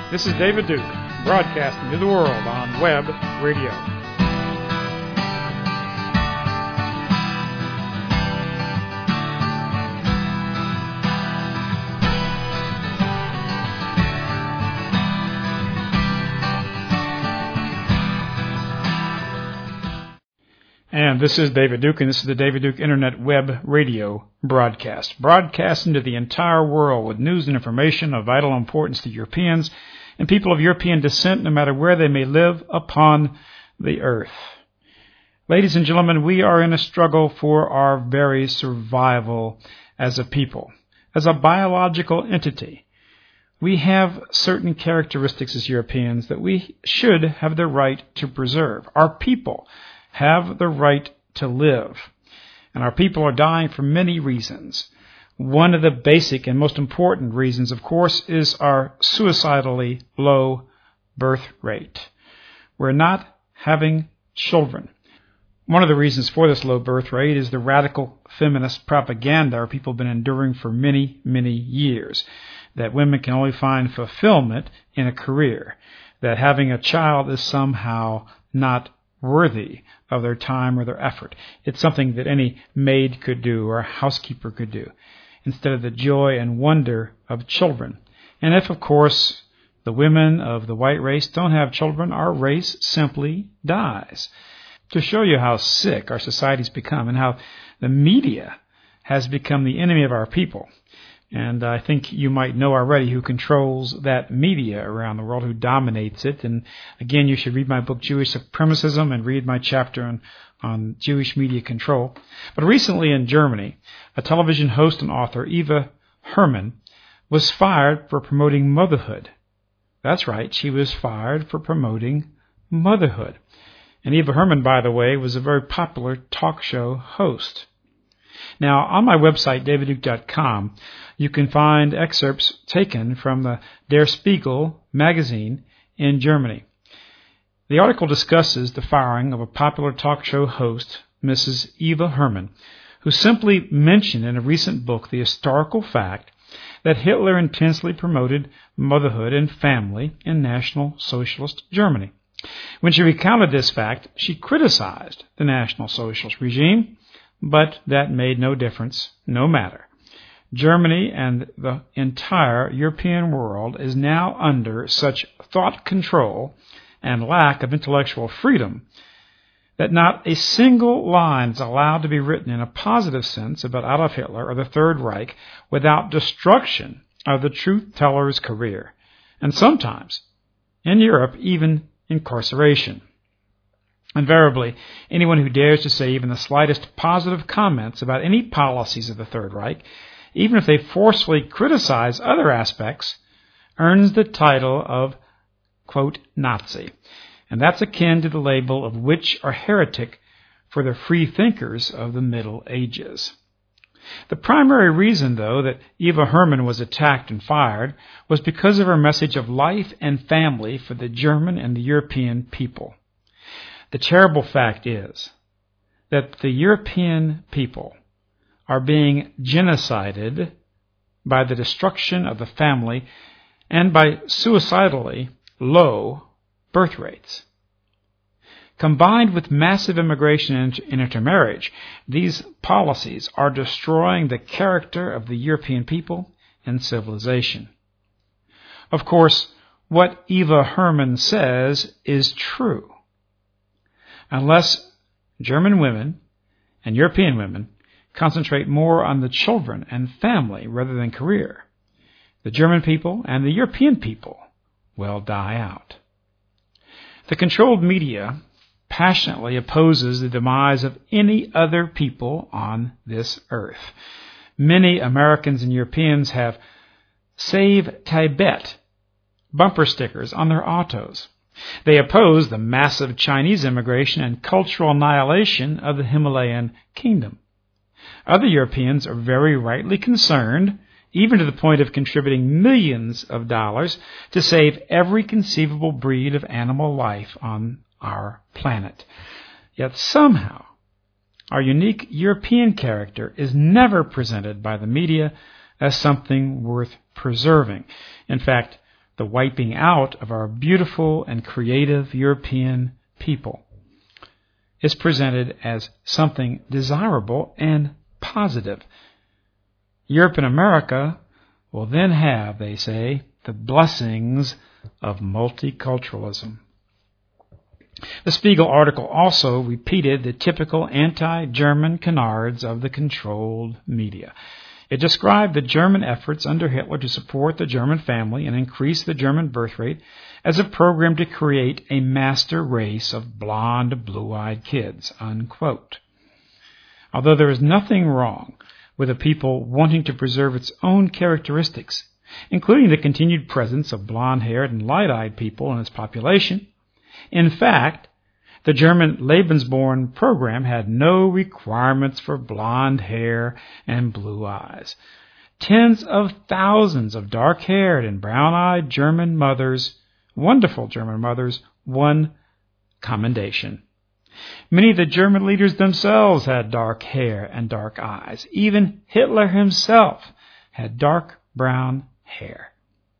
This is David Duke, broadcasting to the world on web radio. And this is David Duke, and this is the David Duke Internet Web Radio broadcast, broadcasting to the entire world with news and information of vital importance to Europeans and people of European descent, no matter where they may live upon the earth. Ladies and gentlemen, we are in a struggle for our very survival as a people, as a biological entity. We have certain characteristics as Europeans that we should have the right to preserve. Our people have the right to live. And our people are dying for many reasons. One of the basic and most important reasons, of course, is our suicidally low birth rate. We're not having children. One of the reasons for this low birth rate is the radical feminist propaganda our people have been enduring for many, many years, that women can only find fulfillment in a career, that having a child is somehow not worthy of their time or their effort. It's something that any maid could do or a housekeeper could do, instead of the joy and wonder of children. And if, of course, the women of the white race don't have children, our race simply dies. To show you how sick our society's become and how the media has become the enemy of our people. And I think you might know already who controls that media around the world, who dominates it. And again, you should read my book, Jewish Supremacism, and read my chapter on Jewish media control. But recently in Germany, a television host and author, Eva Hermann, was fired for promoting motherhood. That's right, she was fired for promoting motherhood. And Eva Hermann, by the way, was a very popular talk show host. Now, on my website, davidduke.com, you can find excerpts taken from the Der Spiegel magazine in Germany. The article discusses the firing of a popular talk show host, Mrs. Eva Hermann, who simply mentioned in a recent book the historical fact that Hitler intensely promoted motherhood and family in National Socialist Germany. When she recounted this fact, she criticized the National Socialist regime, but that made no difference, no matter. Germany and the entire European world is now under such thought control and lack of intellectual freedom that not a single line is allowed to be written in a positive sense about Adolf Hitler or the Third Reich without destruction of the truth-teller's career, and sometimes, in Europe, even incarceration. Invariably, anyone who dares to say even the slightest positive comments about any policies of the Third Reich, even if they forcefully criticize other aspects, earns the title of, quote, Nazi. And that's akin to the label of witch or heretic for the free thinkers of the Middle Ages. The primary reason, though, that Eva Hermann was attacked and fired was because of her message of life and family for the German and the European people. The terrible fact is that the European people are being genocided by the destruction of the family and by suicidally low birth rates. Combined with massive immigration and intermarriage, these policies are destroying the character of the European people and civilization. Of course, what Eva Hermann says is true. Unless German women and European women concentrate more on the children and family rather than career, the German people and the European people will die out. The controlled media passionately opposes the demise of any other people on this earth. Many Americans and Europeans have Save Tibet bumper stickers on their autos. They oppose the massive Chinese immigration and cultural annihilation of the Himalayan kingdom. Other Europeans are very rightly concerned, even to the point of contributing millions of dollars to save every conceivable breed of animal life on our planet. Yet somehow, our unique European character is never presented by the media as something worth preserving. In fact, the wiping out of our beautiful and creative European people is presented as something desirable and positive. Europe and America will then have, they say, the blessings of multiculturalism. The Spiegel article also repeated the typical anti-German canards of the controlled media. It described the German efforts under Hitler to support the German family and increase the German birth rate as a program to create a master race of blonde, blue-eyed kids, unquote. Although there is nothing wrong with a people wanting to preserve its own characteristics, including the continued presence of blonde-haired and light-eyed people in its population, in fact, the German Lebensborn program had no requirements for blonde hair and blue eyes. Tens of thousands of dark-haired and brown-eyed German mothers, wonderful German mothers, won commendation. Many of the German leaders themselves had dark hair and dark eyes. Even Hitler himself had dark brown hair.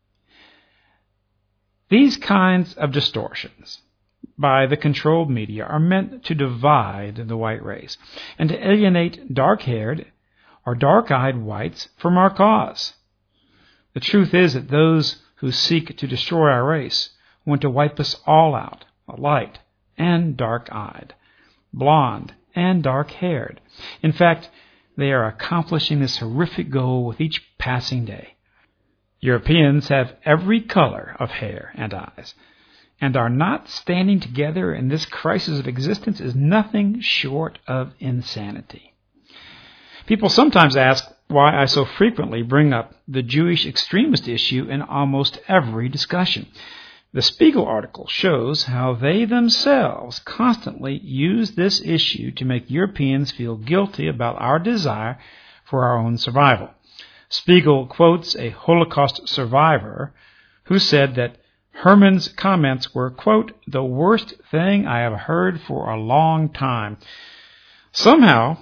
These kinds of distortions by the controlled media are meant to divide the white race and to alienate dark-haired or dark-eyed whites from our cause. The truth is that those who seek to destroy our race want to wipe us all out, light and dark-eyed, blonde and dark-haired. In fact, they are accomplishing this horrific goal with each passing day. Europeans have every color of hair and eyes, and our not standing together in this crisis of existence is nothing short of insanity. People sometimes ask why I so frequently bring up the Jewish extremist issue in almost every discussion. The Spiegel article shows how they themselves constantly use this issue to make Europeans feel guilty about our desire for our own survival. Spiegel quotes a Holocaust survivor who said that Herman's comments were, quote, the worst thing I have heard for a long time. Somehow,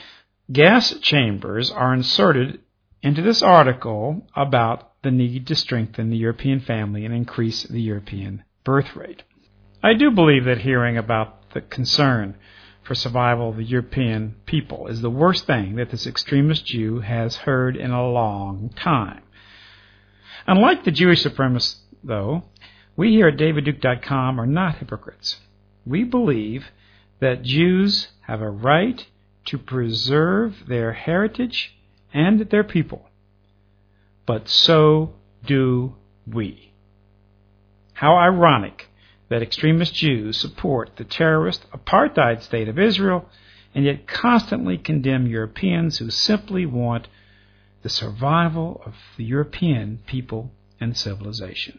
gas chambers are inserted into this article about the need to strengthen the European family and increase the European birth rate. I do believe that hearing about the concern for survival of the European people is the worst thing that this extremist Jew has heard in a long time. Unlike the Jewish supremacists, though, we here at DavidDuke.com are not hypocrites. We believe that Jews have a right to preserve their heritage and their people. But so do we. How ironic that extremist Jews support the terrorist apartheid state of Israel and yet constantly condemn Europeans who simply want the survival of the European people and civilization.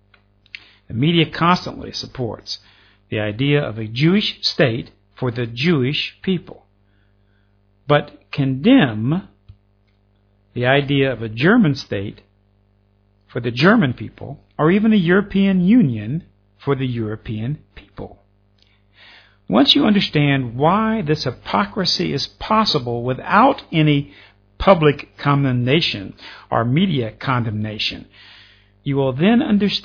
The media constantly supports the idea of a Jewish state for the Jewish people, but condemn the idea of a German state for the German people, or even a European Union for the European people. Once you understand why this hypocrisy is possible without any public condemnation or media condemnation, you will then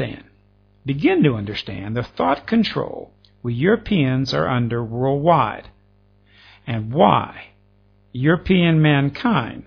begin to understand the thought control we Europeans are under worldwide, and why European mankind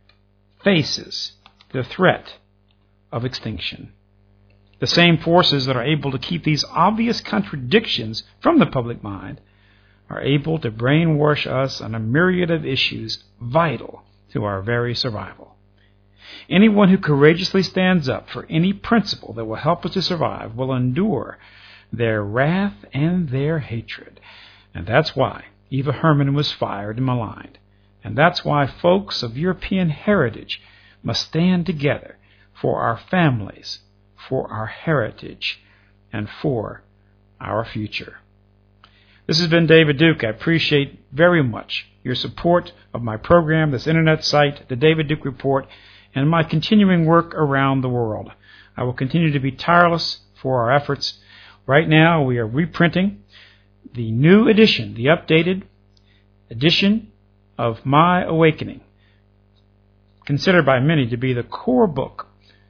faces the threat of extinction. The same forces that are able to keep these obvious contradictions from the public mind are able to brainwash us on a myriad of issues vital to our very survival. Anyone who courageously stands up for any principle that will help us to survive will endure their wrath and their hatred. And that's why Eva Herman was fired and maligned. And that's why folks of European heritage must stand together for our families, for our heritage, and for our future. This has been David Duke. I appreciate very much your support of my program, this internet site, the David Duke Report, and my continuing work around the world. I will continue to be tireless for our efforts. Right now, we are reprinting the new edition, the updated edition of My Awakening, considered by many to be the core book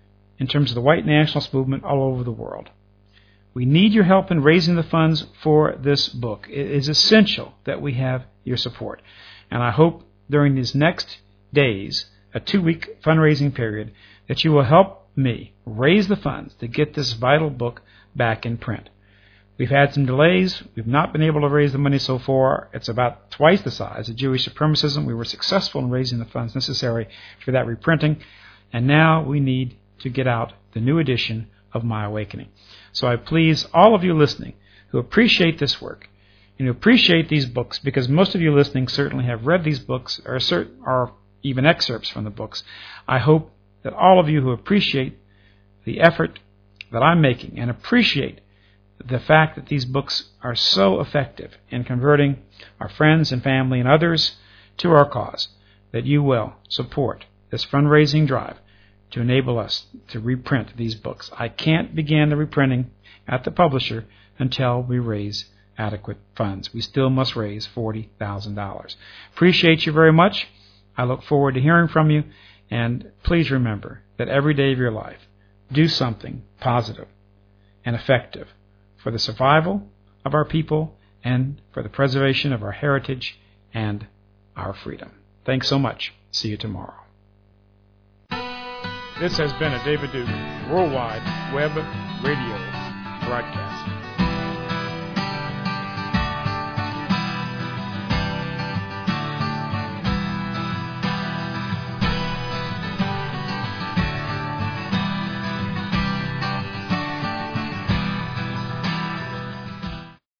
in terms of the white nationalist movement all over the world. We need your help in raising the funds for this book. It is essential that we have your support. And I hope during these next days, a 2-week fundraising period, that you will help me raise the funds to get this vital book back in print. We've had some delays. We've not been able to raise the money so far. It's about twice the size of Jewish Supremacism. We were successful in raising the funds necessary for that reprinting. And now we need to get out the new edition of My Awakening. So I please all of you listening who appreciate this work and who appreciate these books, because most of you listening certainly have read these books or even excerpts from the books. I hope that all of you who appreciate the effort that I'm making and appreciate the fact that these books are so effective in converting our friends and family and others to our cause, that you will support this fundraising drive to enable us to reprint these books. I can't begin the reprinting at the publisher until we raise adequate funds. We still must raise $40,000. Appreciate you very much. I look forward to hearing from you. And please remember that every day of your life, do something positive and effective for the survival of our people and for the preservation of our heritage and our freedom. Thanks so much. See you tomorrow. This has been a David Duke Worldwide Web Radio broadcast.